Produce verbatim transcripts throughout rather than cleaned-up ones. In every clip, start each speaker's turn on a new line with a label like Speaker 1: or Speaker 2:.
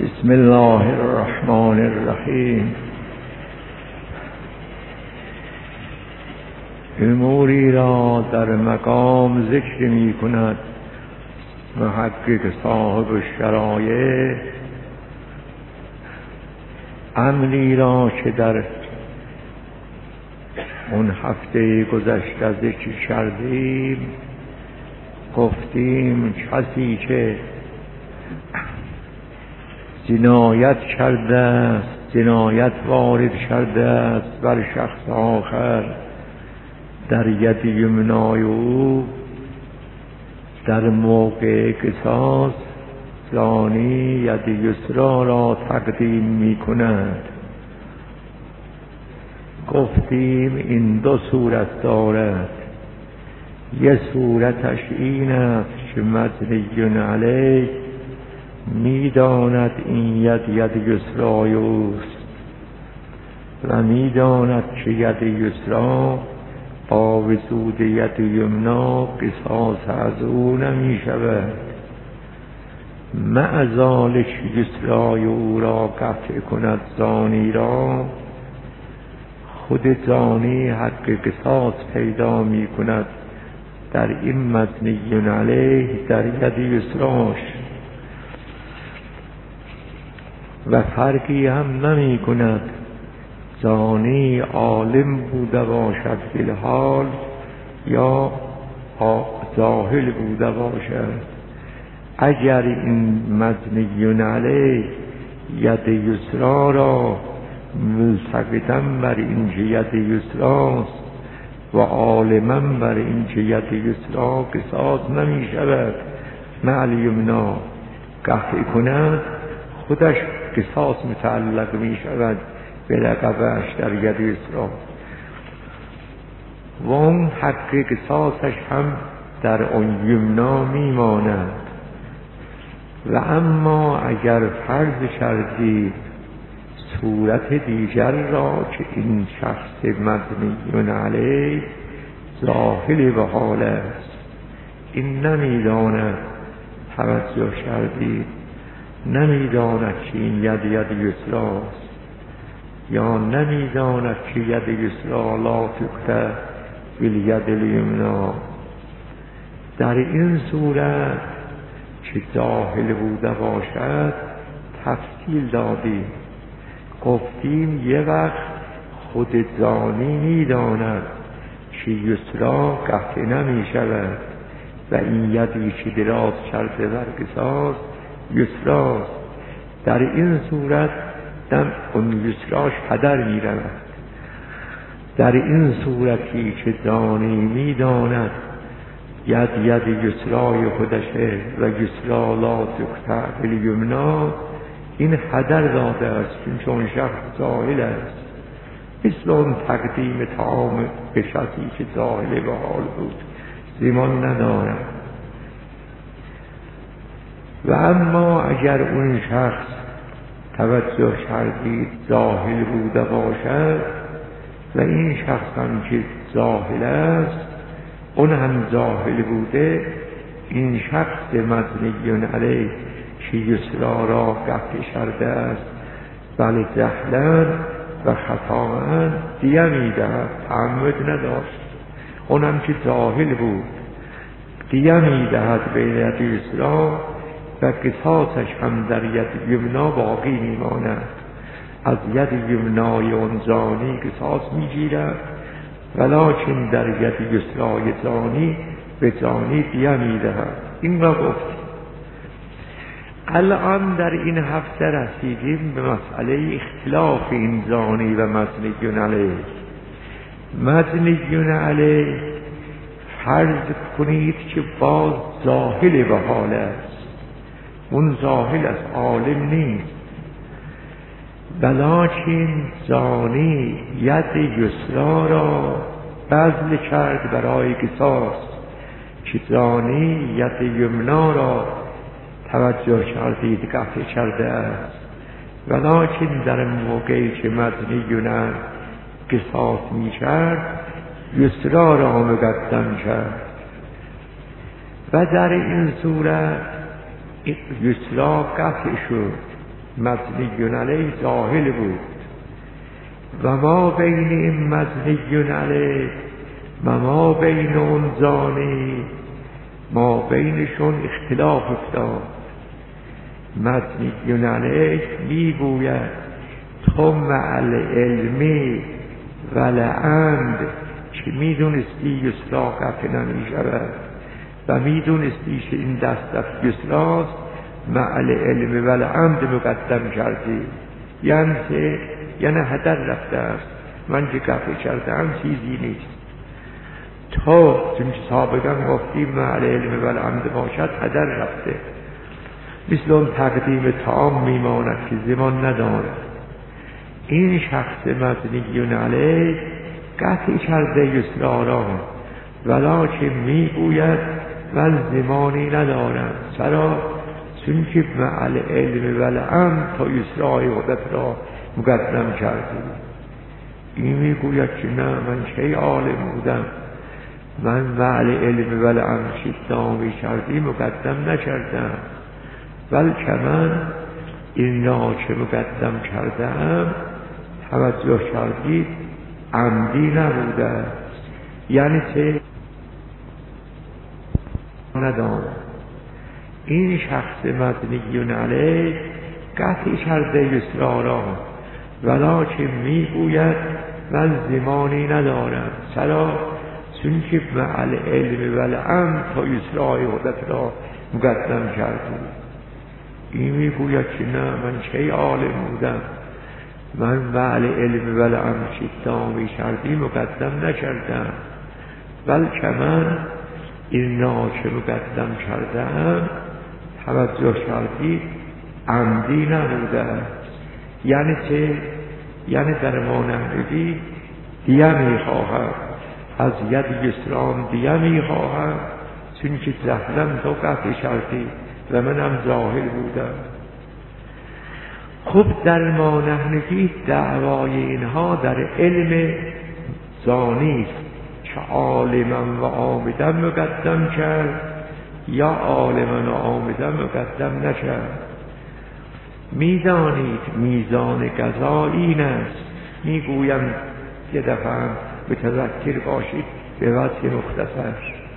Speaker 1: بسم الله الرحمن الرحیم. اموری را در مقام ذکر می کند محقق صاحب شرایع، امری را که در اون هفته گذشته ذکر کردیم. گفتیم کسی که جنایت کرده است، جنایت وارد کرده است بر شخص آخر در ید یمنای او، در موقع قصاص زانی ید یسرا را تقدیم می کند. گفتیم این دو صورت دارد. یه صورتش این است که مجنی علیه میداند این ید ید یسرای اوست و میداند که ید یسرا با وجود ید یمنا قصاص از او نمی شود. مع ذالک یسرای او را قطع کند زانی را، خود زانی حق قصاص پیدا می کند در این مجنی علیه، در ید یسراش، و فرقی هم نمی کند زانی عالم بوده باشد فی الحال یا جاهل بوده باشد. اگر این مجنی علیه ید یسرا را ملتقطاً بر این که ید یسراست و عالماً بر این که ید یسرا قصاص نمی شود مع الیمنا قطع کند، خودش قصاص متعلق می شود به رقبه‌اش در ید یسرا و اون حق قصاصش هم در اون یمنا می ماند. و اما اگر فرض کردید صورت دیگر را که این شخص مجنی علیه ظاهر به حال است، این نمی داند، توجه کردید، نمی داند که این ید ید یسراست یا نمی داند که ید یسرا لا تقطع بالید الیمنا. در این صورت که جاهل بوده باشد تفصیل دادیم. گفتیم یه وقت خود زانی می داند که یسرا قطع نمی شود و این یدی که دراز کرده بر قصاص یسراست. در این صورت دم اون یسراش هدر می رود. در این صورتی که زانی می داند ید ید یسرای خودشه و یسرا لا تقطع بالیمنا، این هدر داده است چون شخص جاهل است. مثل اون تقدیم طعام به شخصی که جاهل به حال بود، زمان ندارد. و اما اگر اون شخص توجه کردید جاهل بوده باشد و این شخص هم که جاهل است اون هم جاهل بوده، این شخص مجنی علیه که یسرا را قطع کرده است بله جهلا و خطااً دیه میدهد، تعمد نداشت، اونم که جاهل بود، دیه میدهد به ید یسرا و قصاصش هم در ید یمنا باقی میماند. از ید یمنای اون زانی قصاص میگیرد ولکن در ید یسرای زانی به زانی دیه میدهد. این را گفتیم. الان در این هفته رسیدیم به مسئله اختلاف این زانی و مجنی علیه. مجنی علیه فرض کنید که باز جاهل به حال است، اون جاهل است، عالم نیست، ولکن زانی ید یسرا را بذل کرد برای قصاص که زانی ید یمنا را توجه کردید قطع کرده است، ولکن در موقعی که مجنی قصاص می کرد یسرا را مقدم کرد و در این صورت یسرا قطع شد مزنی علیه زاهل بود و ما بین این مزنی علیه و ما بین اون زانی ما بینشون اختلاف افتاد. مزنی علیه می گوید تو مع العلمی و لعند که می دونستی یسرا قطع نمی شود و می دونستی که این دست دست یسراست، مع العلم و لعند مقدم کردی. یعنی که یعنی هدر رفته است، من که قطع کردم چیزی نیست. تو چون سابقا گفتیم مع العلم و لعند باشد هدر رفته، مثل اون تقدیم طعام میماند که زمان ندارد. این شخص مزنی علیه قطع کرده یسرا را، ولکن میگوید من زمانی ندارم. چرا؟ چون که مع العلم و لعند تا یسرای خودت را مقدم کردی. این میگوید که نه، من چه عالم بودم، من مع العلم و لعند شدامی کردی مقدم نکردم، بلکه من این را که مقدم کردم توجه کردید عمدی نبوده، یعنی که ندانم. این شخص مزنی علیه قطع کرده یسرا را، ولکن میگوید من زمانی ندارم. چرا؟ چون که مع العلم و لعند تا یسرای خودت را مقدم کردی. این میگوید که نه، من چه عالم بودم، من مع العلم و لعند شدامی کردی مقدم نکردم، بلکه من این را که مقدم کردم توجه کردی عمدی نبوده. یعنی چه؟ یعنی در ما نهردی دیه میخواهم، از ید یسران دیه میخواهم، چون که زهرم تو قطع کردی و منم ظاهر بودم. خب در ما نهردی دعوای اینها در علم زانی است که عالما و آمدن مقدم کرد یا عالما و آمدن مقدم نکرد. میدانید میزان قضا این است. میگویم یه دفعه متذکر باشید به وجه مختصر.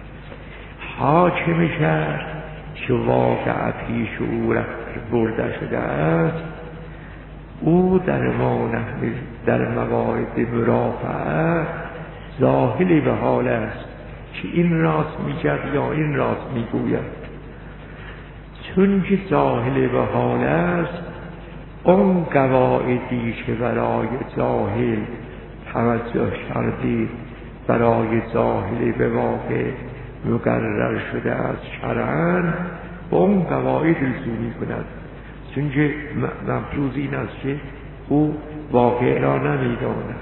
Speaker 1: حاکم شهر که واقع پیش او برده شده است، او در ما در موارد مرافعه ظاهری به حال است که این راست میگوید یا این راست میگوید. چون که ظاهر به حال است، اون قواعدی که برای ظاهر توجه کردید برای ظاهر به واقع مقرر شده از شرعاً، با اون قواعد رسو می‌کند. چون که مفروض این است که او واقع را نمی‌داند.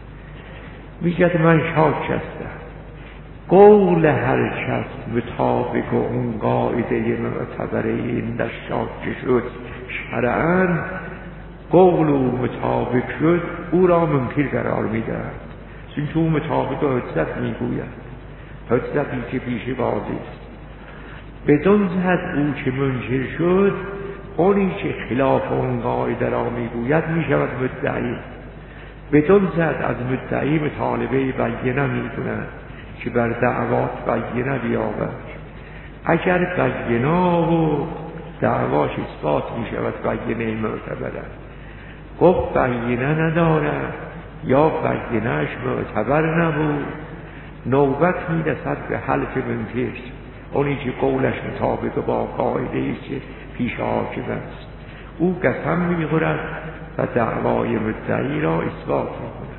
Speaker 1: میگه من شاک هستم، قول هر کس مطابق اون قاعده معتبره این در شاک شد شرعاً، قول او مطابق شد او را منکر قرار میدهد. چون که او مطابق و حجت میگوید، حجتی که پیش بازی است. بدون جهت او که منکر شد، اونی که خلاف اون قاعده را میگوید میشود مدعی. بدون جهت از مدعی مطالبه بینه میکند که بر دعوات بینه بیاورد. اگر بینه و دعواش اثبات میشود بینه معتبره، گفت بینه ندارد یا بینهش معتبر نبود، نوبت میرسد به حلف منکر، اونی که قولش مطابق با قاعده است که پیش حاکم است. او قسم میخورد و دعوای مدعی را اثبات میکند.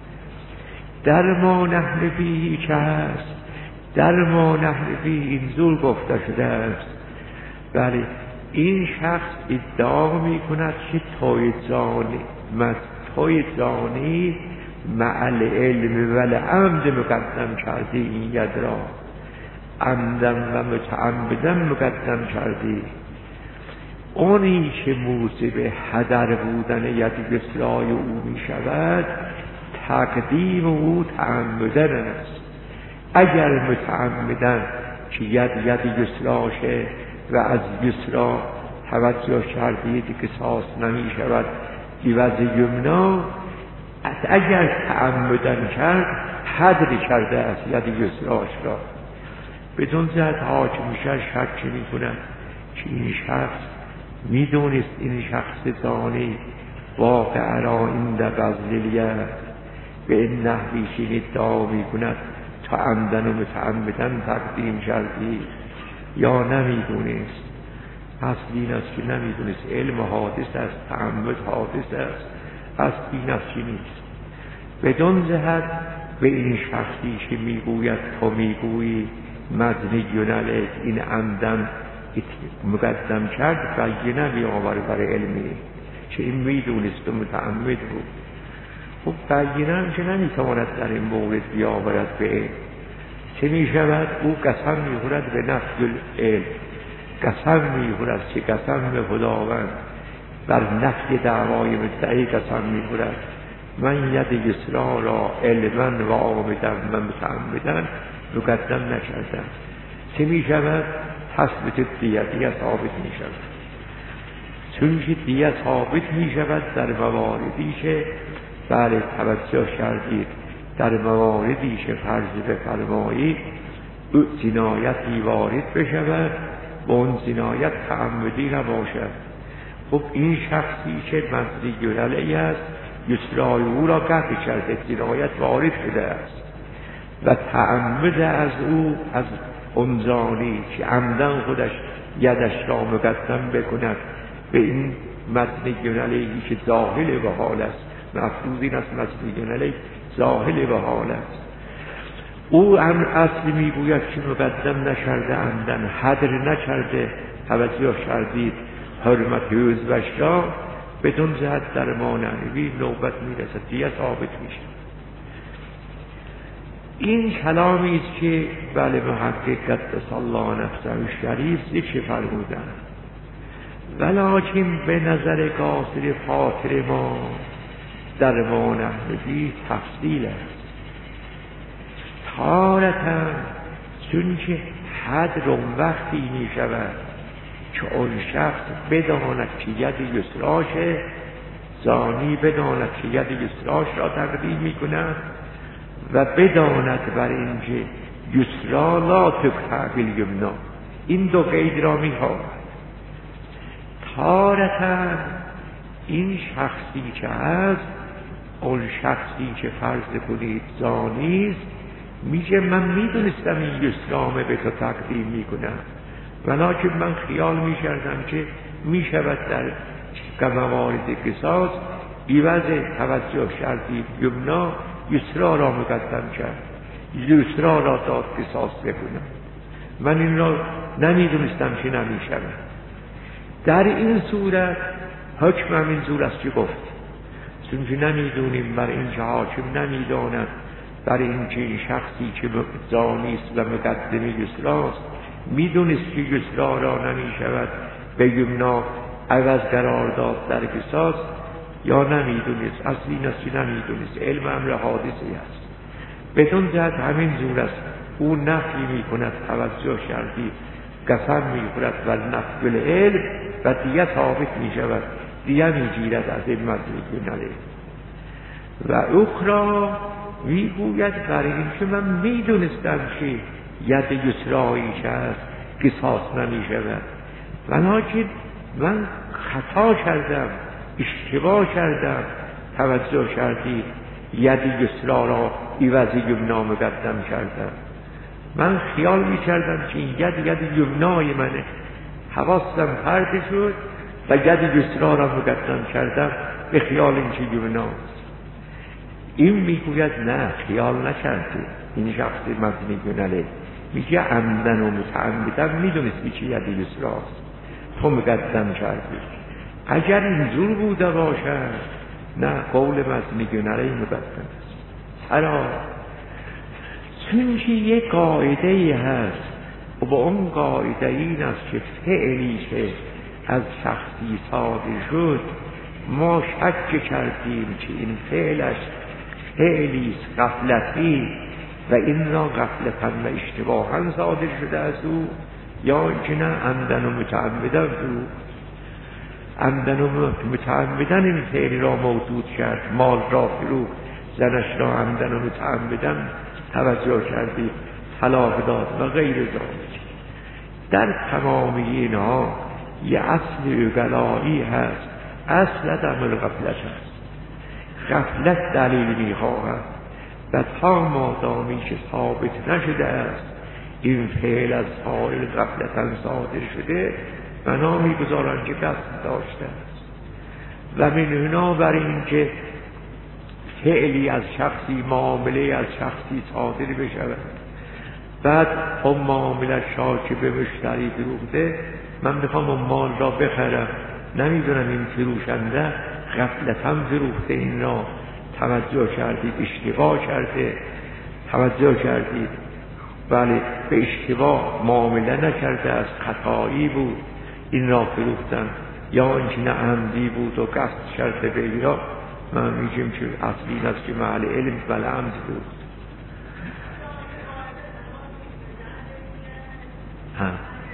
Speaker 1: در ما نحن فیه که هست، در ما نحن فیه این زور گفته شده است. بله، این شخص ادعا میکند که توی زانی توی زانی مع العلم و لعمد مقدم کردی، این ید را عمدن و متعمدن مقدم کردی. اونی که موجب هدر بودن ید یسرای او می شود، تقدیم او تعمدن است. اگر متعمدن که ید ید یسراشه و از یسرا توجه کردید که قصاص نمی شود عوض یمنا، اگر تعمدن کرد حد کرده است ید یسراش را. بدون زد حاکمش شک می کند که این شخص می دونست این شخص زانی واقع را این در بزلیت به این نحوی که ادعا می کند تا عمدن و متعمدن تقدیم کردی یا نمی دونست. اصل این است که نمی دونست. علم حادث است، تعمد حادث است، اصل این است که نیست. بدون زهد به این شخصی که می گوید تو می گویی مدنی یونالک این عمدن مقدم کرد بگی نمی آور برای علمی که این می دونست و متعمد بود. خب بگیره هم که نمی تواند در این مورد بیاورد به علم. چه می شود؟ او قسم می خورد به نفی العلم، قسم می خورد که قسم به خداوند بر نفی دعوای مدعی قسم می خورد من ید یسرا را علما و آمدن و متعمدن مقدم نکردم. چه می شود؟ تثبت دیت، دیت ثابت می شود. چون که دیت ثابت می شود در مواردی که بله توجه کردید در مواردی که فرض بفرمایید جنایتی وارد بشود و اون جنایت تعمدی نباشد. خب این شخصی که مزدی علیه است یسرای او را قطع کرده، جنایت وارد شده است و تعمد از او از انزانی که عمدن خودش یدش را مقدم بکند به این مزدی علیهی که ظاهر به حال است. مفروض این است مزدی علیه ظاهر به حال است. او هم اصل میگوید که مقدم نشرده عمدن حدر نکرده. توجه کردید حرمت حوزوش را بدون جهت در مانعوی نوبت میرسد، دیگه ثابت میشه. این کلامی است که بله محقق قدس الله نفسه شریف ذکر فرمودن، ولکن به نظر قاصر خاطر ما در مانعوی تفصیل است. تارتاً چون که حد رو وقتی می شود که اون شخص بداند که ید یسراشه، زانی بداند که ید یسراش را تقدیم می کند و بداند بر اینکه یسرا لا تقطع بالیمنا، این دو قید را می خواهد. تارتاً این شخصی که هست اون شخصی که فرض کنید زانیست میگه من میدونستم این یسرامه به تو تقدیم میکنم، ولکن من خیال میکردم که میشود در موارد قصاص عوض توجه کردید یمنا یسرا را مقدم کرد، یسرا را داد قصاص بکنم. من این را نمیدونستم که نمیشود. در این صورت حکم هم این صورت که گفت، چون که نمیدونیم بر این که حاکم نمیداند بر این که این شخصی که زانیست و مقدم یسراست میدونست که یسرا را نمیشود به یمنا عوض قرار داد در قصاص یا نمیدونست. اصلی نسی نمیدونست، علم امر حادثی است. بدون جهت همین زور است. او نفی میکند توجه کردی قسم میخورد و نفی العلم و دیگه ثابت میشود، دیگه میگیرد از این مدرک نله. و اخرى میگوید برای این که من میدونستم که ید یسرایی که است قصاص نمیشود، ولکن من خطا کردم، اشتباه کردم. توجه کردید ید یسرا را عوض یمنا مقدم کردم. من خیال میکردم که این ید ید یمنای منه، حواسم پرت شد و ید یسرا را مقدم کردم به خیال این که یمناست. این میگوید نه خیال نکردی، این شخص مدنی گناله میگه عمدن و متعمدن میدونستی که ید یسراست، تو مقدم کردی. اگر اینجور بوده باشد نه، قول مدنی گناله مقدم است. چرا؟ چون که یک قاعده ای هست و با اون قاعده این است که فعلی که از شخصی صادر شد ما شک کردیم که این فعلش فعلی غفلتی و این را غفلتاً و اشتباهاً صادر شده از او یا اینکه نه عمدن و متعمداً او. عمدن و متعمدن این فعل را موجود کرد، مال را فروخت، زنش را عمدن و متعمدن توجه کردید طلاق داد و غیر ذلک. در تمام اینها یه اصل اقلایی هست، اصل عدم الغفلت هست. غفلت دلیل میخواهد و تا مادامی که ثابت نشده است این فعل از فاعل غفلتاً صادر شده، بنا میگذارند که قصد داشته است. و من هنا بر این که فعلی از شخصی، معامله از شخصی صادر بشود، بعد اون معامله شاکی به مشتری دروغده، من میخوام اون مال را بخرم، نمیدونم این فروشنده غفلتاً فروخته این را، توجه کردید اشتباه کرده، توجه کردید بله به اشتباه معامله نکرده است، خطایی بود این را فروختن، یا اینکه نه عمدی بود و قصد کرده به ایرا، من میگم که اصلی است که محل علم بله عمد بود. ها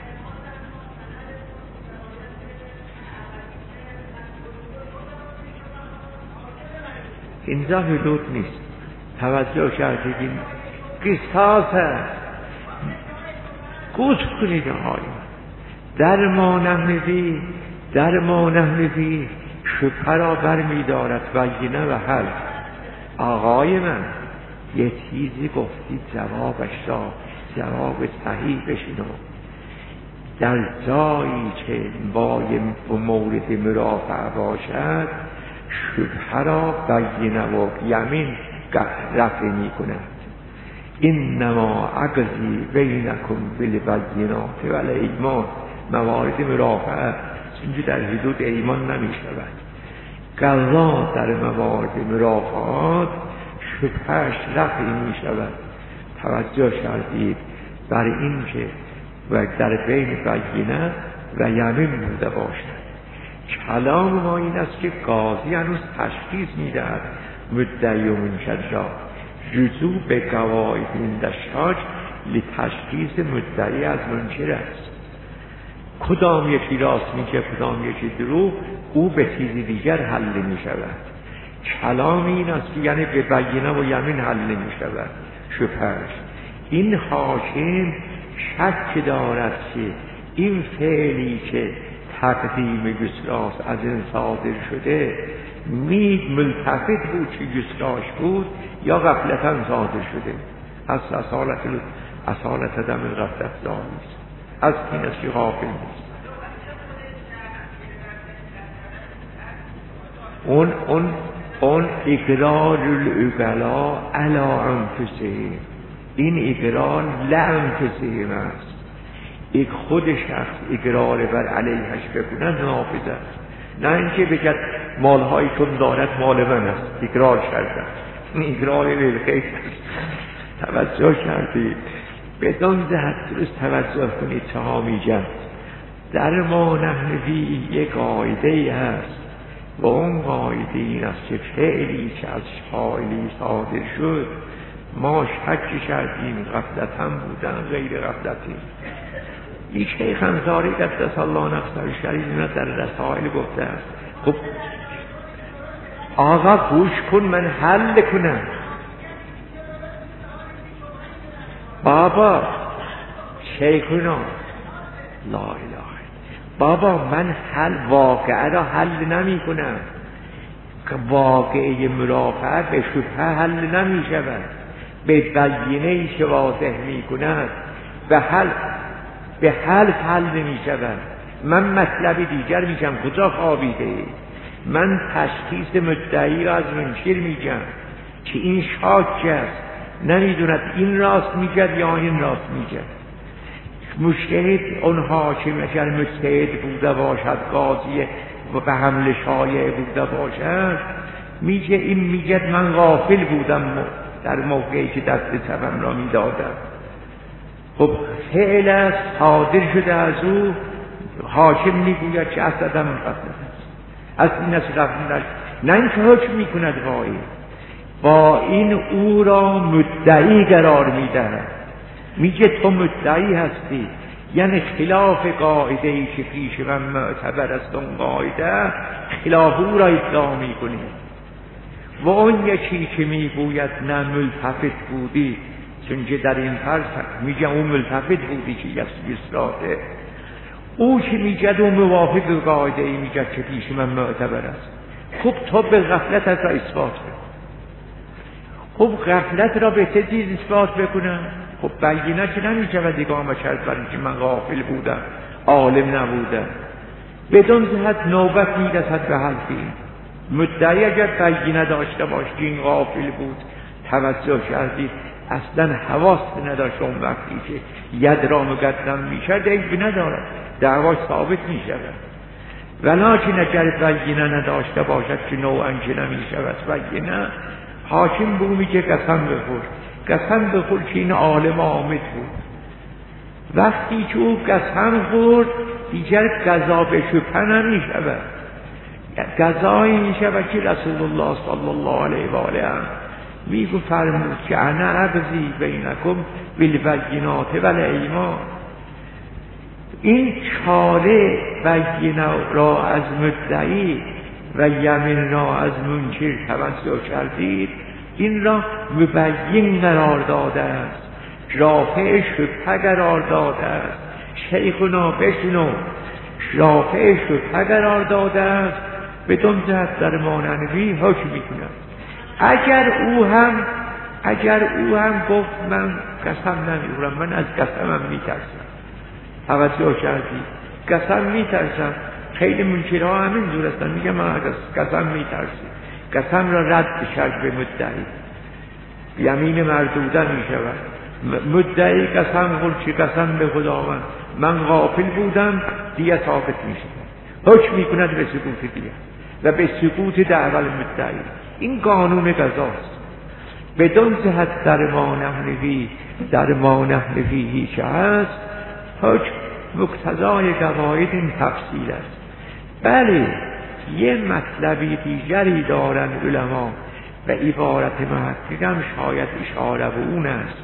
Speaker 1: اینجا حدود نیست، توجه کردید این قصاص است. گوش کنید آقای در ما نحنفی، در ما نحنفی شبهه را بر می دارد بینه و حل. آقای من یه چیزی گفتید جوابش را جواب صحیح بشینو. در جایی که با مورد مرافعه باشد شبهه را بینه و یمین رفع می کند. اینما عقضی بینکم بالبینات و الایمان، موارد مرافعه اینجا در حدود ایمان نمی شود. قضا در موارد مرافعات شبهش رفع می شود. توجه کردید بر این که و در بین بینه و یمین بوده باشد. کلام ما این است که قاضی هنوز تشخیص می دهد مدعی و منکر را، رجوع به قواعد اندشاج لتشخیص مدعی از منکر است. کدام یکی راست میگه کدام یکی دروغ، او به چیزی دیگر حل می شود. کلام این است که یعنی به بینه و یمین حل می شود شبهش. این حاکم شک دارد که این فعلی که تقدیم گسراس از این صادر شده می ملتفت بود که گسراش بود یا غفلتاً صادر شده. از اصالت اصالت دم غفلت داریست، از این است که غافل نیست. اون اون اون اقرار العقلا علی انفسهم، این اقرار لانفسهم است. یک خود شخص اقرار بر علیهش بکنه نافذ است، نه اینکه بگد مالهایی کن دارد مال من است، اقرار کرده این اقرار بالخیر است. توجه کردید بدان جهت درست توجه کنید چه ها میگن. در ما نحنفی یک قاعده هست و اون قاعده این است که فعلی که از فاعلی صادر شد ما شک کردیم غفلتاً بودن غیر غفلتی. این شیخ انصاری قدس الله نفسه شریف در رسائل گفته است. خب آقا گوش کن من حل کنم. بابا شیخونا لا اله، بابا من حل واقعه را حل نمی کنم. واقعه مرافعه به شبهه حل نمی شود، به بینه‌ای که واضح می کند به حل به حل حل نمی شود. من مطلب دیگر میگم کجا خوابیده؟ من تشخیص مدعی را از منکر میگم که این شاک است، نمیدوند این راست میگد یا این راست میگد. مجتهد اون حاکم اگر مجتهد بوده باشد، قاضی و به حمل شایع بوده باشد، میگه این میگد من غافل بودم در موقعی که دست چپم را میدادم. خب فعل است صادر شده از او، حاکم میگوید که اصلا غفلت است، از این است غفلت، نه اینکه حکم میکند وای با این او را مدعی قرار میدهد. میگه تو مدعی هستی، یعنی خلاف قاعده ای که پیش من معتبر است اون قاعده خلاف او را ادعا میکنی و اون یکی که میگوید نه ملتفت بودی، چون که در این فرض میگه اون ملتفت بودی که یک اصلاحه، او که میگه اون موافق قاعده ای میگه که پیش من معتبر است. خب تو به غفلت را اثبات کن. خب غفلت را به چه چیز اثبات بکنم؟ خب بینه که نمیشه دیگه آمه کرد برای که من غافل بودم، عالم نبودم. بدون جهت نوبت میرسد به حرفی مدعی اگر بینه داشته باش که این غافل بود توجه کردید، اصلا حواس نداشت اون وقتی که ید را مقدم میشه دیگه ندارد، دعواش ثابت میشود. ولیکن اگر بینه نداشته باشد که نوعا که نمیشود بینه، حاکم بو میگه قسم بخور، قسم بخور که این عالم آمد بود. وقتی که او قسم خورد دیگر قضا به شبهه نمیشود، قضایی میشود که رسول الله صلی الله علیه و آله میگو فرمود که انا ابذی بینکم بالبینات والایمان. این چاره بینه را از مدعی و یمین را از منکر توجه کردید، این را مبین قرار داده است، رافع شبهه قرار داده است. شیخنا بشنو، رافع شبهه قرار داده است. بدون جهت در ماننوی حکم میکنم. اگر او هم اگر او هم گفت من قسم نمیخورم، من از قسمم میترسم، توجه کردی؟ قسم میترسم. خیلی منکرها همین جور هستن، میگه من از قسم میترسم، قسم را رد کرد به مدعی، یمین مردوده میشود. مدعی قسم خورد که قسم به خداوند من غافل بودم، دیگه ثابت میشه، حکم میکند به سکوت دیگه و به سکوت دعوی مدعی. این قانون قضاست. بدون جهت در ما نحنفی در ما نحنفی که هست، حکم مقتضای قواعد این تفصیل است. بله یه مطلبی دیگری دارن علما و عبارت محققم شاید اشاره به اون است.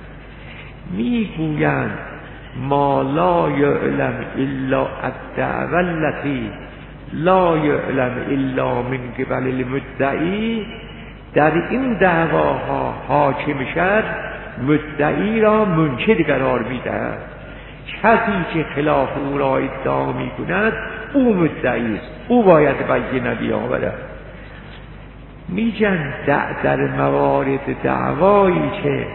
Speaker 1: میگویند ما لا یعلم الا الدعوة التي لا یعلم الا من قبل المدعی. در این دعواها حاکم شد مدعی را منکر قرار میدهد. کسی که خلاف او را ادعا میکند او مدعی است، او باید بینه بیاورد. میگن در موارد دعوایی که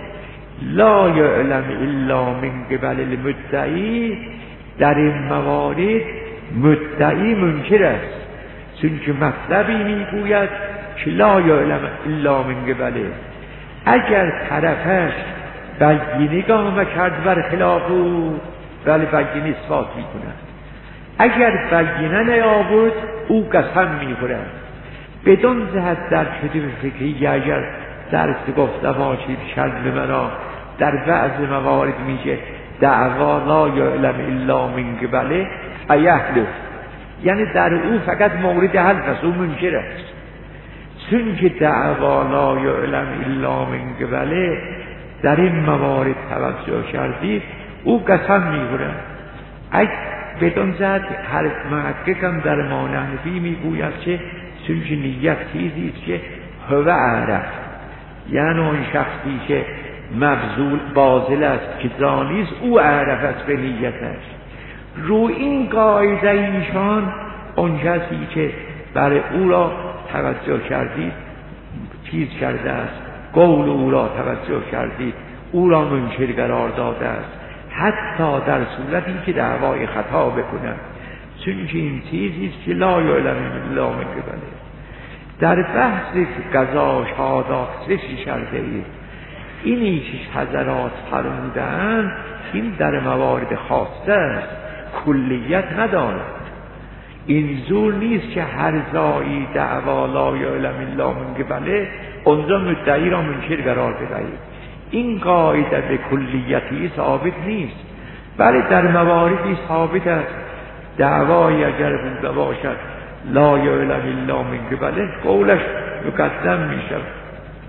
Speaker 1: لا یعلم الا من قبل المدعی، در این موارد مدعی منکر است، چون که مطلبی میگوید که لا یعلم الا من قبله. اگر طرفش بینه قام کرد بر خلاف او، ولی بینه اثبات میکند. اگر بینه نیاورد او قسم میخورد. بدون جهت در کتب فکری اگر درس گفته باشید شرط مرا در بعض موارد میگه دعوا لا یعلم الا من قبله ایحلف، یعنی در او فقط مورد حلف است، او منکر است. چون که دعوا لا یعلم الا من قبله در این موارد توجه کردید او قسم میخورد. اگه بدون جهت هر محققم در ما نحنفی میگوید که چون که نیت چیزی است که هو عرف، یعنی اون شخصی که مبذول باطل است که زانیست او عرف است به نیتش. رو این قاعده ایشان اون کسی که برای او را توجه کردید چیز کرده است، قول او را توجه کردید او را منکر قرار داده است، حتی در صورتی که دعوای خطا بکنند، چون که این چیزی است که لا یعلم الا من قبله. در بحث قضا شهادات سه شرطه ای اینی که حضرات فرمودند این در موارد خاصه است، کلیت ندارد. این زور نیست که هر جایی دعوا لا یعلم الا من قبله اونجا مدعی را منکر قرار بدهید. این قاعده به کلیتی ثابت نیست، بلی در مواردی ثابت است. دعوایی اگر بوده باشد لا یعلم الا من قبله قولش مقدم می شود،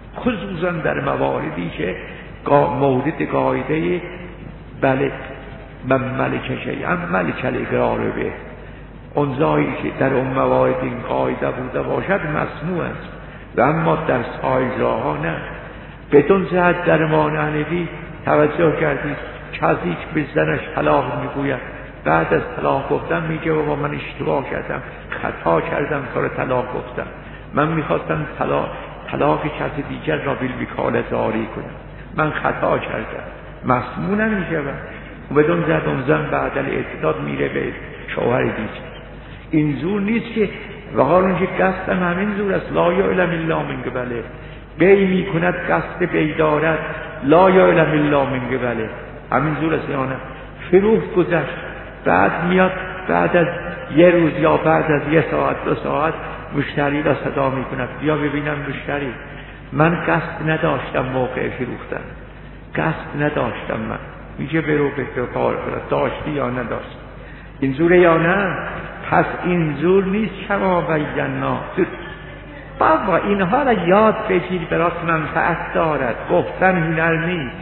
Speaker 1: خصوصا در مواردی که مورد قاعده بله من ملک شیئا ملک الاقرار به. اون جایی که در اون موارد این قاعده بوده باشد مسموع است و اما در سایر جاها نه. بدون جهت در مانعنوی توجه کردید کسی که به زنش طلاق میگوید بعد از طلاق گفتن میگه بابا من اشتباه کردم، خطا کردم، کار طلاق گفتم، من میخواستم طلاق طلاق کسی دیگر را بیل وکالت جاری کنم، من خطا کردم، مسموع نمیشه. و بدون جهت اون زن بعد الاعتداد میره به شوهر دیگر. این زور نیست که و حال اون که قصدم همین زور است. لا یعلم الا من قبله. بی میکند قصد بی دارد. لا یعلم الا من قبله. همین زور است یا نه؟ فروغ گذشت، بعد میاد بعد از یه روز یا بعد از یه ساعت دو ساعت مشتری را صدا میکند بیا ببینم مشتری، من قصد نداشتم موقع فروختن، قصد نداشتم. من میگه برو به کار داشتی یا نداشت. این زوره یا نه؟ پس این زور نیست کما بینا. بابا اینها را یاد بگیر، برات منفعت دارد. گفتن هنر نیست.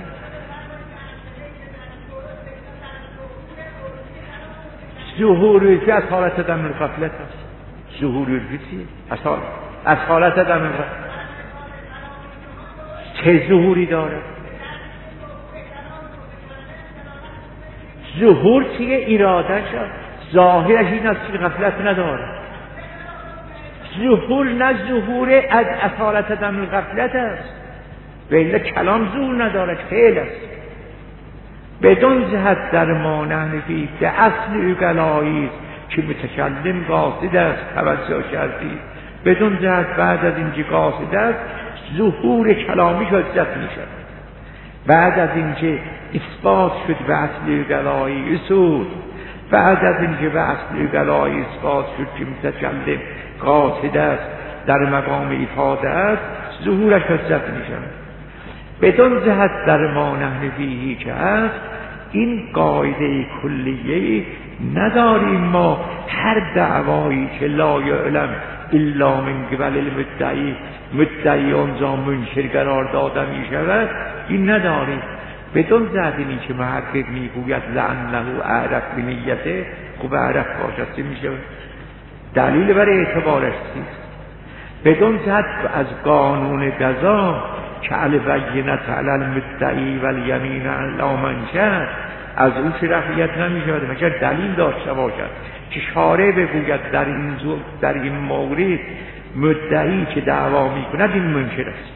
Speaker 1: ظهور الفی از حالت دم الغفلت است. ظهور الفی چیه؟ از حالت از حالت دم الغفلت چه ظهوری دارد؟ ظهور چیه؟ اراده شد. ظاهرش این است که غفلت نداره. ظهور نه ظهور از اصالت دم الغفلت است. ولی کلام ظهور نداره، فعل است. بدون جهت در مانعنوی به اصل اقلایی است که متکلم قاصد است. توجه کردید؟ بدون جهت بعد از اینکه قاصد است ظهور کلامی حجت می شود. بعد از اینکه اثبات شد به اصل اقلایی اصول، بعد از اینکه به اصل اقلایی اثبات شد که متکلم قاصد است در مقام افاده است، ظهورش حجت می شود. بدون جهت در مانعنوی که است این قاعده کلیه نداریم. ما هر دعوایی که لا یعلم الا من قبل المدعی مدعی آنجا منکر قرار داده می شود، این نداریم. بدون جهت اینی که محقق می گوید لعنه اعرف بنیته، خوب اعرف باشد چه می شود؟ دلیل برای اعتبارش چیست؟ بدون جهت از قانون قضا که البینة علی المدعی و الیمین علی من شهد، از او که رفعیت نمی شود مگر دلیل داشته باشد که شارع بگوید در این در این مورد مدعی که دعوا می کند این منکر است.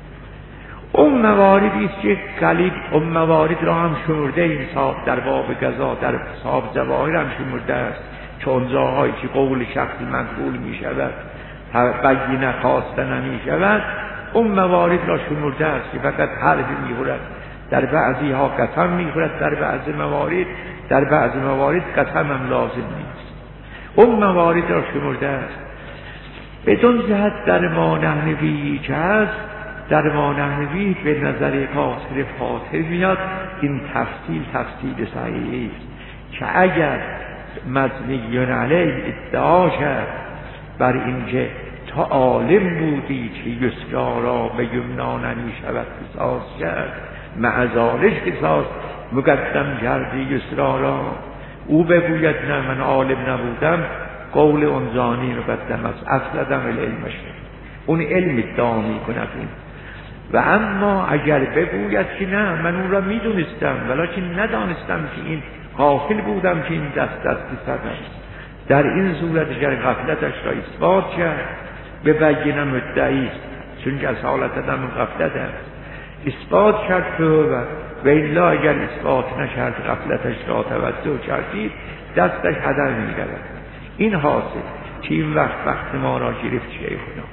Speaker 1: اون مواردی است که قلیل اون موارد را هم شمرده این صاحب در باب قضا در صاحب ظواهر هم شمرده است که اون جاهایی که قول شخصی منقول می شود بینه خواسته نمی شود، اون موارد را شمرده است که فقط حرف می‌خورد، در بعضی ها قسم می‌خورد، در بعضی موارد در بعضی موارد قسم هم لازم نیست. اون موارد را شمرده است. بدون جهت در مانعنوی که است، در مانعنوی به نظر قاصر فاصل میاد این تفصیل تفصیل صحیحی است که اگر مبنی علیه ادعا شد بر اینکه تا عالم بودی که یسرا را به یمنا نمی شود قصاص کرد، معذالش قصاص مقدم کردی یسرا را، او بگوید نه من عالم نبودم، قول اون زانی مقدم است، اصلا علمش اون علم ادعا می کند. و اما اگر بگوید که نه من اون را می دونستم ولیکن ندانستم که این غافل بودم که این دست دستی صد است، در این صورت اگر غفلتش را اثبات کرد به بینه مدعی است، چون که از حالت دم غفلت است، اثبات کرد تو و و الا اگر اثبات نشد غفلتش را توجه کردید دستش هدر می‌گیرد. این حاصل که این وقت وقت ما را گرفت شیخنا.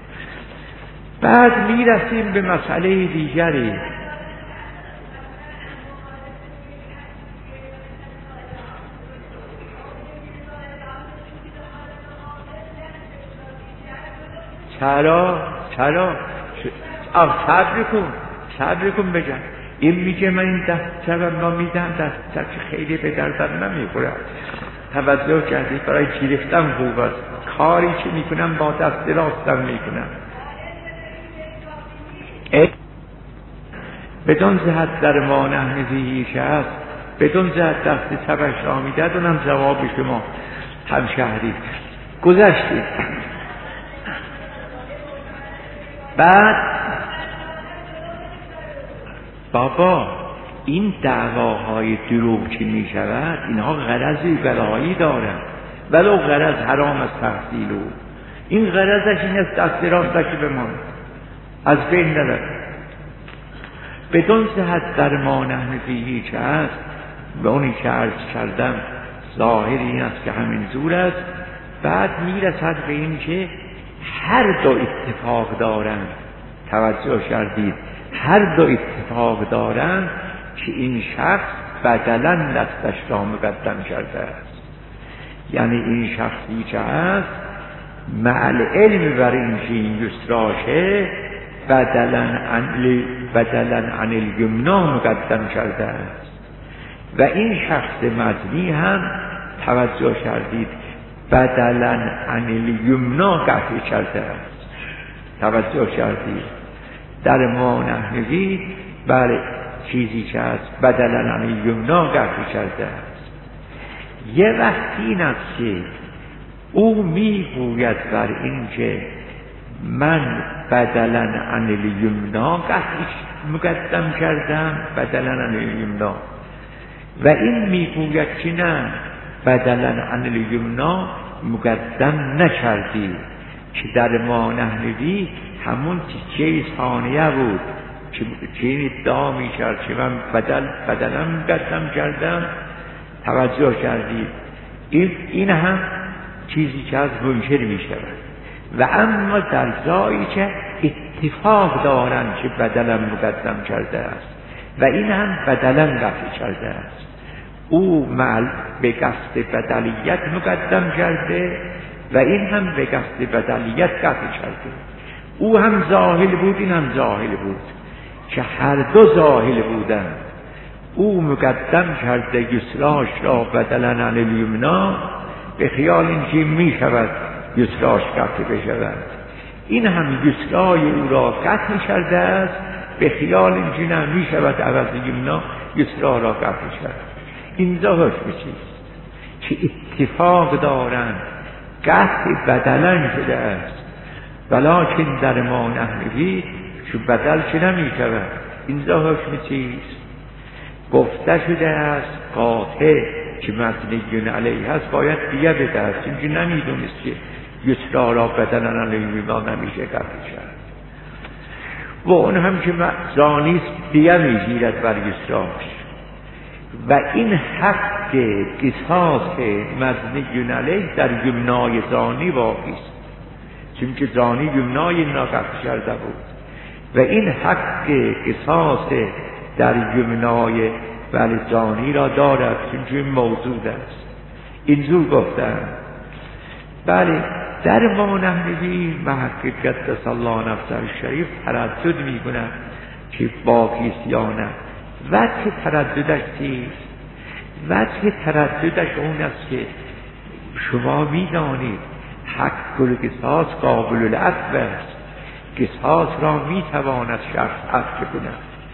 Speaker 1: بعد میرسیم به مسئله دیگری. چرا؟ چرا؟ آه صبر کن صبر کن بگم. این میگه من این دست چرم را میدم دست چرم که خیلی به دردم نمیخورد. توجه کردی برای گرفتم خوب است، کاری که میکنم با دست راستم میکنم. بدون جهت در مانعنوی که است بدون زد دست تبش را میداد. اونم جواب شما همشهری گذشتید. بعد بابا این دعواهای دروغ که می شود اینها غرضی بلایی دارند، ولو غرض حرام از تحصیل او، این غرضش این است دست راستش بمان از بین نرد. بدون صحت در ما نحن فیه چه است؟ به اونی که عرض کردم ظاهر این است که همین زور است. بعد میرسد به این که هر دو اتفاق دارند، توجه کردید، هر دو اتفاق دارند که این شخص بدلاً دستش را مقدم کرده است. یعنی این شخصی که است مع علم بر این که این یسراشه بدلاً عن بدلاً عن الیمنا مقدم کرده است و این شخص مدنی هم توجه کردید بدلاً عن الیمنا قطع کرده است. توجه کردید در ما نحنوی بر چیزی که است بدلاً عن الیمنا قطع کرده است. یه وقتی این است که او میگوید بر این که من بدلاً عن الیمنا قطع مقدم کردم، بدلاً عن الیمنا، و این میگوید که نه بدلاً عن الیمنا مقدم نکردی، که در ما نحنوی همون تیکه ثانیه بود که این ادعا میکرد که من بدل بدلاً مقدم کردم. توجه کردید این, این هم چیزی که از منکر میشود. و اما در جایی که اتفاق دارند که بدلاً مقدم کرده است و این هم بدلاً قطع کرده است، او مع به قصد بدلیت مقدم کرده و این هم به قصد بدلیت قطع کرده. او هم ظاهر بود، این هم ظاهر بود، که هر دو ظاهر بودند. او مقدم کرده یسراش را بدلاً عن الیمنا به خیال اینکه می شود یسراش قطع بشود، این هم یسرای او را قطع کرده است به خیال اینکه نه می شود عوض یمنا یسرا را قطع شود. اینجا حکم چیست که اتفاق دارند قطع بدلاً شده است، ولکن در ما نحنوی چون بدل که نمی شود. اینجا حکم چیست؟ گفته شده است قاطع که مبنی علیه هست باید دیه بده است، اینکه نمیدونست که یسرا را بدلاً علیه ما نمیشه قطع شد و اون هم که زانیست دیه میگیرد بر یسراش و این حق قصاص مبنی علیه در یمنای زانی واقعی است، چون که زانی یمنای ناقص کرده بود و این حق قصاص در یمنای ولی زانی را دارد، چون که این موجود است. اینجور گفتن. بله در ما نحنوی محقق قدس الله نفسه شریف تردد می کند که باقی یا نه. وجه ترددش چیست؟ وجه ترددش اون است که شما می دانید حق القصاص قابل العفو است، قصاص را می تواند شخص عفو کند.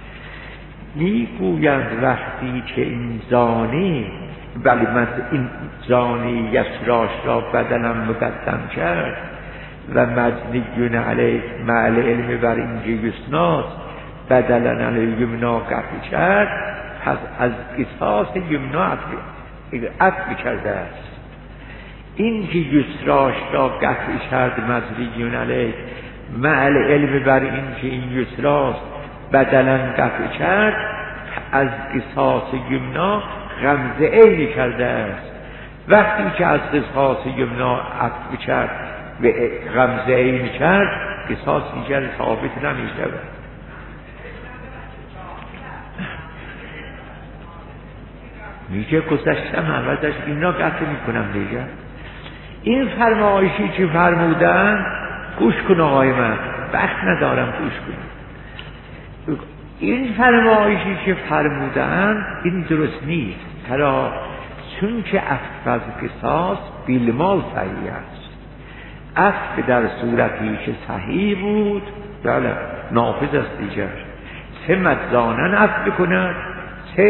Speaker 1: می گویند وقتی که این زانی ولی من این زانی یسراش را بدلاً مقدم کرد و مبنی علیه مع علم بر اینکه یسناد بدلاً علیه یمنا قطع کرد، پس از قصاص یمنا عفو کرده است. این که یسراش را قطع کرد مبنی علیه مع علم بر اینکه این یسراست بدلاً قطع کرد، از قصاص یمنا غمزه عینی کرده است. وقتی که از قصاص یمنا عفو کرد و غمزه عینی کرد، قصاص دیگر ثابت نمی شود. میگه گذشتم عوضش این را قطع می کنم دیگر. این فرمایشی که فرمودن گوش کن آقای من، وقت ندارم گوش کن. این فرمایشی که فرمودن این درست نیست، چرا؟ چون که عفو از قصاص بالمال صحیح است. عفو در صورتی که صحیح بود بله نافذ است دیگر، چه مجانا عفو کند چه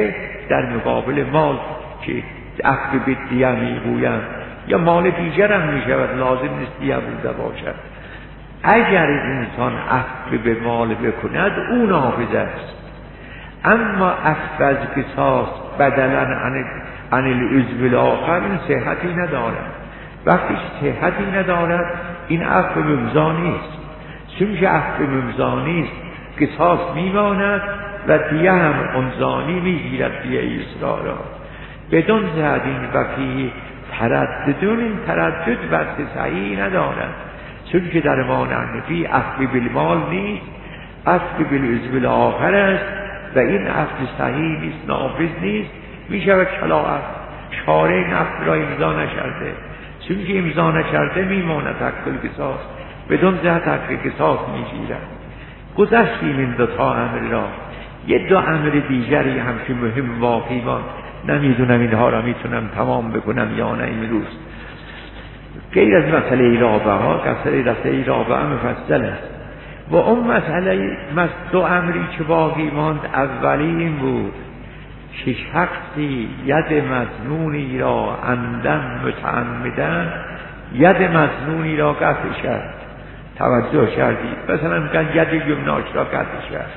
Speaker 1: در مقابل مال که عفو به دیه میگویند یا مال دیگر هم می شود، لازم نیست دیه بوده باشد. اگر انسان عفو به مال بکند او نافذ است، اما عفو از قصاص بدلا عن عن العضو الاخر این صحتی ندارد. وقتی صحتی ندارد این عفو ممضا نیست، چون که عفو ممضا نیست قصاص میماند و دیه هم انزانی میگیرد دیه اسرا را. بدون زد این وفی ترددون، این تردد بحث صحیح ندارد، چون که در مانع نفی عفو بالمال نیست، عفو بالعضو الاخر است و این عفو صحیح نیست، نافذ نیست. می شود کلا عفو شارع این عفو را امضا نشرده، چون که امضا نشرده میماند حق قصاص، بدون زد حق قصاص میگیرد. گذشتیم این دو تا امر را. یه دو امر دیگری هم که مهم واقعی ما نمیدونم اینها را میتونم تمام بکنم یا نه امروز، غیر از مسئله رابعه ها، مسئله رسله رابعه مفصل است و اون مسئله دو امری که باقی ماند. اولی این بود که شخصی ید مظنونی را عمدن متعمدن ید مظنونی را قطع کرد. توجه کردید؟ مثلا میگن ید یمناش را قطع کرد.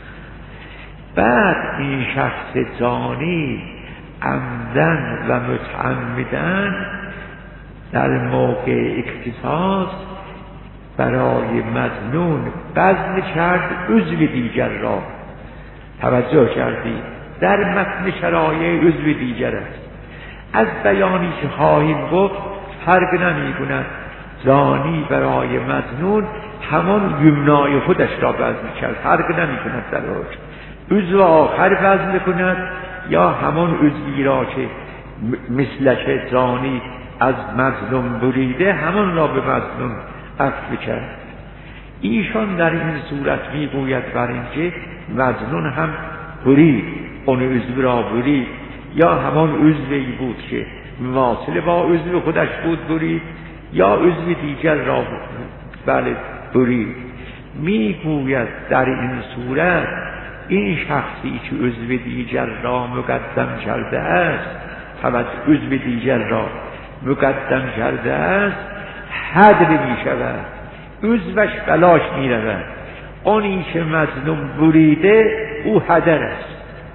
Speaker 1: بعد این شخص زانی عمدن و متعمدن در موقع اقتصاص برای مظنون بذل کرد عضو دیگر را. توجه کردید؟ در متن شرایع عضو دیگر است. از بیانی که خواهیم گفت فرق نمی کند. زانی برای مظنون همان یمنای خودش را بذل کرد، فرق نمی کند در حکم. عضو آخر بذل کند یا همان عضوی را که مثلش زانی از مظلوم بریده همان را به مظلوم عفو کرد. ایشان در این صورت میگوید بر اینکه مظلوم هم برید، اون عضو را برید یا همان عضوی بود که مواصل با عضو خودش بود برید یا عضو دیگر را بله برید. میگوید در این صورت این شخصی که عضو دیگر را مقدم کرده است، فقط عضو دیگر را مقدم کرده است، حد می شود، عضوش بلاش می رود. اونی که مظلوم بریده او هدر است.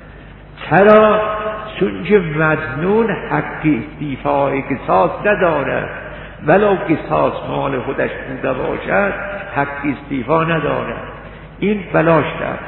Speaker 1: چرا؟ چون که مظنون حق استیفای قصاص ندارد، ولو قصاص مال خودش بوده باشد حق استیفا ندارد، این بلاش دارد.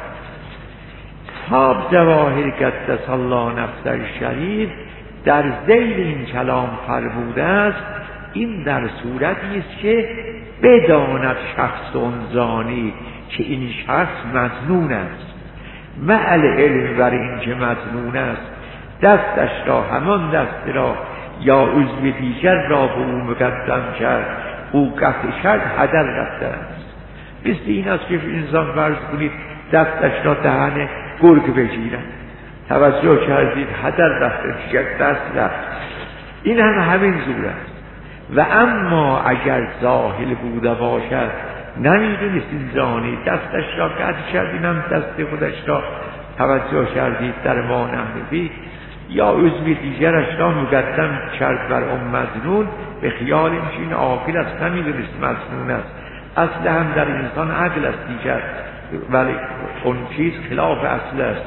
Speaker 1: صاحب جواهر قدس الله نفسه شریف در ذیل این کلام فرموده است این در صورتی است که بداند شخص اون زانی که این شخص مظنون است، مع العلم بر این که مظنون است دستش را همان دست را یا عضو دیگر را به او مقدم کرد، او قطع کرد، هدر رفته است. مثل این است که انسان فرض کنید دستش را دهن گرگ بگیرد، توجه کردید، هدر رفته، دست رفت. این هم همین زور است. و اما اگر ظاهر بوده باشد نمیدونست این زانی دستش را قطع کرد، این هم دست خودش را توجه کردید در ما نحنفی یا عضو دیگرش را مقدم کرد بر اون مظنون، به خیال این عاقل است، نمیدونست مظنون است. اصل هم در انسان عقل است دیگر، ولی اون چیز خلاف اصل است.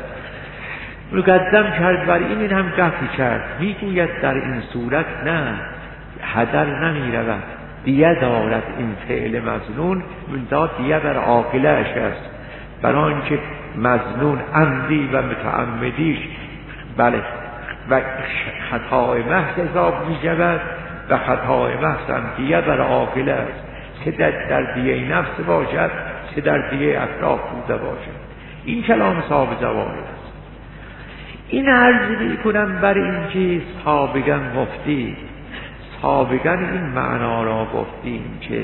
Speaker 1: مقدم کرد بر این، این هم قطع کرد. میگوید در این صورت نه، هدر نمی رود، دیه دارد این فعل مظنون، منتها دیه بر عاقله‌اش است، برای آنکه مظنون عمدی و متعمدیش بله و خطای محض حساب می شود و خطای محض هم دیه بر عاقله است، که در, در دیه نفس باشد که در دیه اطراف بوده باشد. این کلام صاحب جواهر است. این عرض می کنم بر این که سابقا گفتی سابقا این معنا را گفتیم که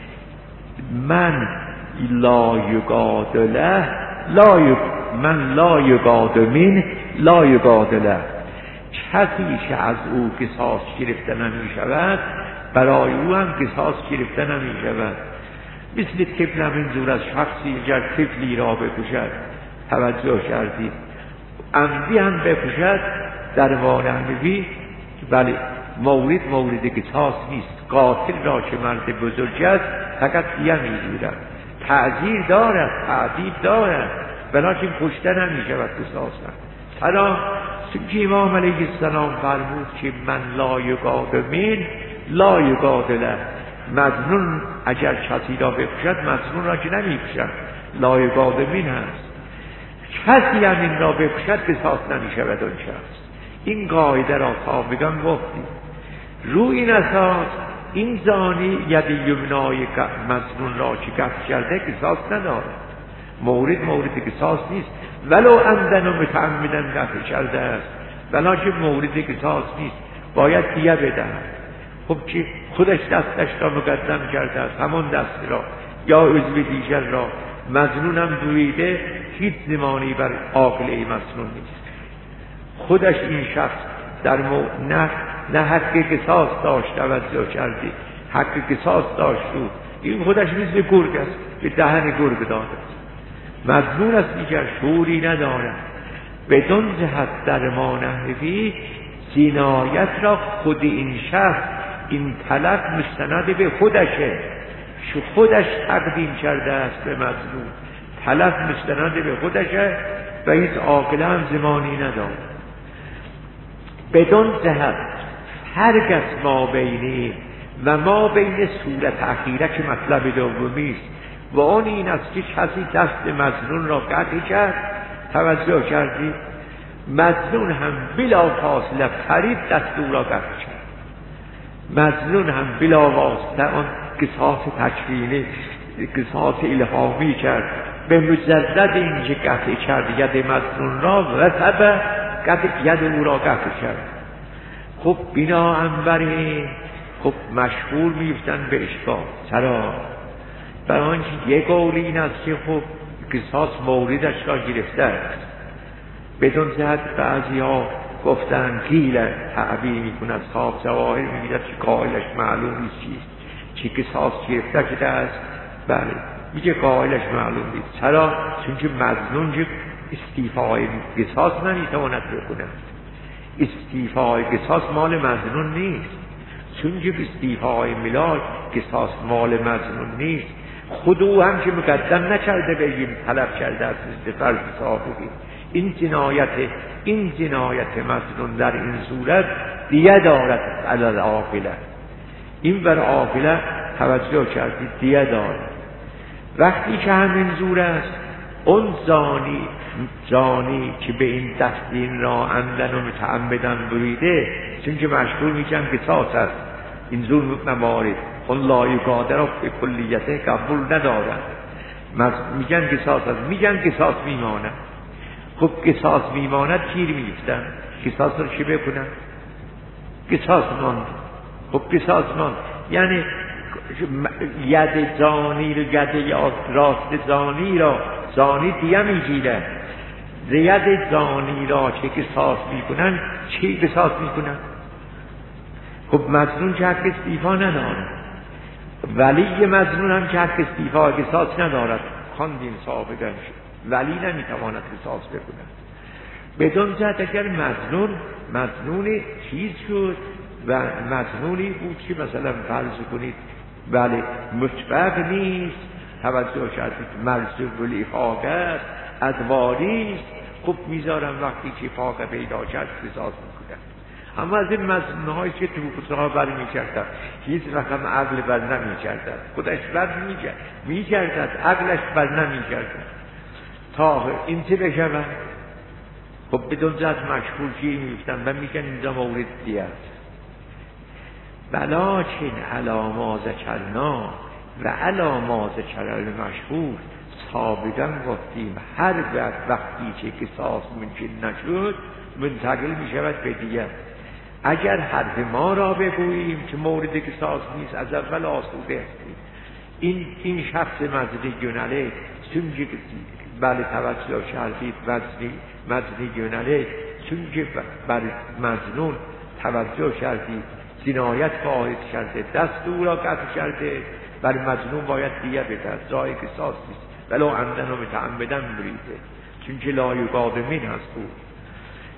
Speaker 1: من لا یقادله لا یق... من لا یقادمین لا یقادله، کسی که از او قصاص گرفته نمی شود برای او هم قصاص گرفته نمی شود. مثل طفل هم این زور از شخصی اگر طفلی را بکشد، توجه کردید، عمدی هم بکشد در وانهوی، بله مورد مورد قصاص نیست. قاتل را که مرد بزرگ است فقط دیه میگیرد، تعذیر دارد، تعذیب دارد، بلکه کشته نمیشود قصاصا. حالا که امام علیه السلام فرمود که من لا یقاد من لا یقاد له، مظنون اگر کسی را بکشد مظنون را که نمیکشد، لا یقاد من هست. کسی هم این را بکشد قصاص نمیشود اون شخص. این قاعده را سابقا گفتیم. روی این اساس این زانی ید یمنای مظنون را که قطع کرده قصاص ندارد، مورد مورد قصاص نیست. ولو عمدن و متعمدن قطع کرده است، ولیکن مورد قصاص نیست، باید دیه بدهد. خب که خودش دستش را مقدم کرده است، همون دست را یا عضو دیگر را، مظنون هم دویده، هیچ زمانی بر عاقله مظنون نیست. خودش این شخص در مو... نه نه حق قصاص داشت توجه کردی، حق قصاص داشت بود، این خودش مثل گرگ است، به دهن گرگ داده است. مظنون است دیگر، شعوری ندارد. بدون جهت در مانهوی جنایت را خود این شخص این طلب مستند به خودشه، شو خودش تقدیم کرده است به مظنون، طلب مستند به خودشه و هیچ عاقله هم زمانی ندارد. بدون جهت فرق است ما بینی و ما بین صورت اخیره که مطلب دومی است و آن این است که کسی دست مظنون را قطع کرد، توجه کردی، مظنون هم بلا فاصله فرید دست او را قطع کرد، مظنون هم بلا واسطه آن قصاص تکوینی قصاص الهامی کرد، به مجرد اینکه قطع کرد ید مظنون را و سبب قطع ید او را قطع کرد. خب بناهن بر این خب مشهور میفتن به اشکال. چرا؟ برای آنکه یک قول این است که خب قصاص موردش را گرفته است. بدون جهت بعضی ها گفتن گیل تعبیر میکند، صاحب جواهر میگید که قائلش معلوم نیست چیست، چی قصاص گرفته شده است. بله میگه قائلش معلوم نیست. چرا؟ چون که مظنون که استیفای قصاص نمیتواند بکند، استیفای قصاص مال مظنون نیست، چون که استیفای ملاک قصاص مال مظنون نیست. خود او هم که مقدم نکرده بگیم طلب کرده است استفرد صاحبی. این جنایت این جنایت مظنون در این صورت دیه دارد علی عاقله، این بر عاقله توجه کردید دیه دارد. وقتی که همین زور است اون زانی زانی که به این دستین را عمدن و متعمدن بریده، چون که مشهور میگن قصاص است، این زور موارد اون لای قادر را به کلیته قبول ندارن، میگن قصاص است، میگن قصاص میماند. خب قصاص میماند گیر میفتن، قصاص رو چی بکنن؟ قصاص ماند. خب قصاص ماند یعنی ید زانی رو ید راست زانی را زانی دیگه میگیره، ید زانی را چه قصاص میکنن، چی قصاص میکنن؟ خب مظنون که حق استیفا ندارد، ولی مظنون هم که حق استیفا قصاص ندارد. خواندیم سابقا ولی نمیتواند قصاص بکند. بدون جهت اگر مظنون مظنون چیز شد و مظنونی بود که مثلا فرض کنید بله مطبق نیست، توجه کردید، مرزوب الافاق است، ادواری است، خب میذارم وقتی که فاقه پیدا کرد قصاص میکنن. اما از این مظنونهایی که تو فقها بر میکردن هیچ رقم عقل بر نمیکردن، خودش بر میکرد میکردد عقلش بر نمیکردن تا این چه بشود. خب بدون جهت مشهور گیر میفتن و میگن اینجا مورد دیه است. بلاکن علا ما ذکرنا و علا ما ذکر المشهور، سابقا گفتیم هر وقتی که قصاص ممکن نشد منتقل میشود به دیه. اگر حرف ما را بگوییم که مورد قصاص نیست از اول آسوده هستیم. این این شخص مزنی گناله چون که بله توجه کردید مزنی مزنی گناله چون که بر مظنون توجه کردید جنایت فاحش کرده، دست او را قطع کرده، بر مظنون باید دیه بده، جای قصاص نیست ولو عمدن و متعمدن بریده، چون که لا یقاد من هست بود.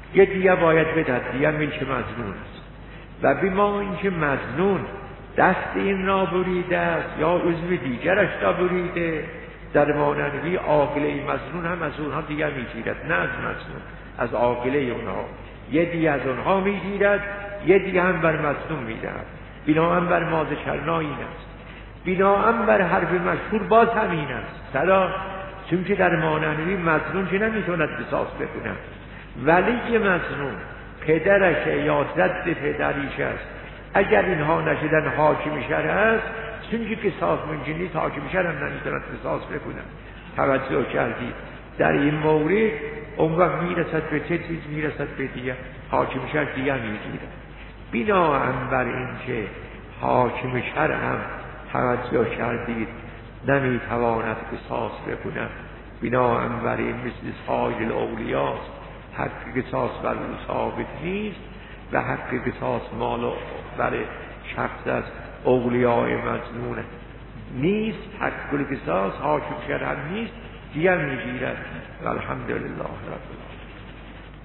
Speaker 1: یه دیگه باید بدهد، دیگه این که مظنون است. و بما این که مظنون دست این را بریده است یا عضو دیگرش را بریده، در ماننوی عاقله مظنون هم از اونها دیگه میگیرد، نه از مظنون، از عاقله اونها. یه دیگه از اونها میگیرد، یه دیگه هم بر مظنون میدهد. بناهم بر ماذ شرنا این است. بناهم بر حرف مشهور باز همین است. صدا چون که در ماننوی مظنون که نمیتوند قصاص بکنه، ولی مظنون پدرش یا ضد پدریش است، اگر اینها نشدن حاکم شرع است، چون که قصاص ممکن نیست، حاکم شرع هم نمیتوند قصاص بکنه. توجه کردید در این مورد اون وقت میرسد به چه چیز؟ میرسد به دیگه حاکم شرع دیگه میگیره. بناهم بر این که حاکم شرع هم توجه کردید نمیتواند قصاص بکنه، بناهم بر این مثل سایر اولیاست، حق قصاص بر او ثابت نیست و حق قصاص مال بر شخص از اولیاء مظنون نیست. حق قصاص حاکم شرع هم نیست، دیگر میگیرد. الحمدلله رب العالمین.